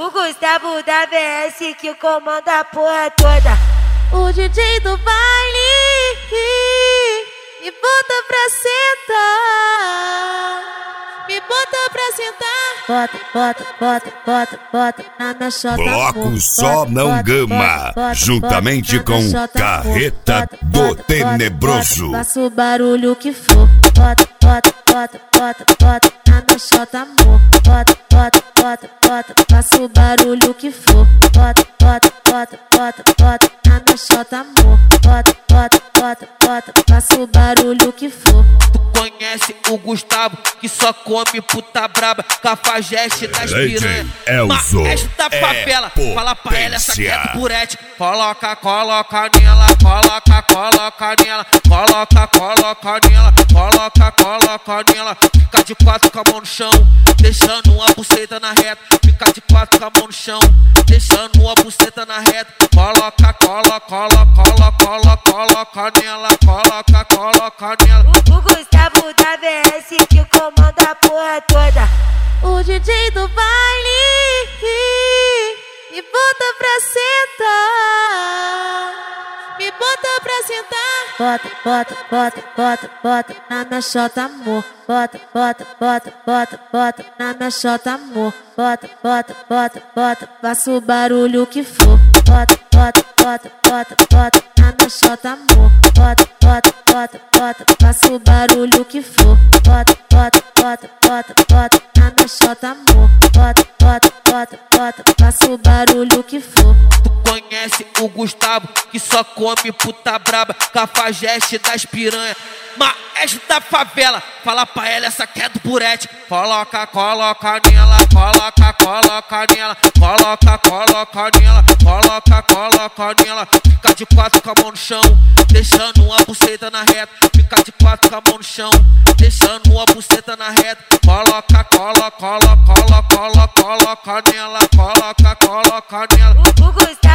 O Gustavo da VS que comanda a porra toda. O DJ do baile me bota pra sentar. Me bota pra sentar. Bota, bota, bota, bota, bota na minha chota. Bloco Só Não Gama, juntamente com Carreta do Tenebroso. Faça o barulho que for. Bota, bota, bota, bota, bota na minha chota, amor. Bota, bota, bota, bota, faça o barulho que for. Bota, bota, bota, bota, bota na minha chota, amor. Bota, bota, bota, bota, faça o barulho que for. Conhece o Gustavo, que só come puta braba, cafajeste das piranha, maestro da favela. Fala pra ela essa que é do burete. Coloca, coloca nela, coloca, coloca nela, coloca, coloca nela, coloca, coloca nela. Fica de quatro com a mão no chão, deixando uma buceta na reta. Fica de quatro com a mão no chão, deixando uma buceta na reta. Coloca, coloca, coloca, coloca, coloca nela, coloca, coloca nela. O Gustavo da VS que comanda a porra toda. O DJ do baile me bota pra sentar. Me bota pra sentar. Bota, bota, bota, bota, bota na minha chota, amor. Bota, bota, bota, bota, bota na minha chota, amor. Bota, bota, bota, bota, faça o barulho que for. Bota, bota, bota, bota, bota na minha chota, amor. Bota, bota, bota, bota, faça o barulho que for. Bota, bota, bota, bota, bota na minha chota, amor. Bota, bota, bota, bota, faça o barulho que for. Conhece o Gustavo, que só come puta braba, cafajeste das piranha, maestro da favela. Fala pra ela essa que é do burete. Coloca, coloca nela, coloca, coloca nela, coloca, coloca nela, coloca, coloca nela. Fica de quatro com a mão no chão, deixando uma buceta na reta. Fica de quatro com a mão no chão, deixando uma buceta na reta. Coloca, coloca, coloca, coloca, coloca nela, coloca, coloca nela. O Gustavo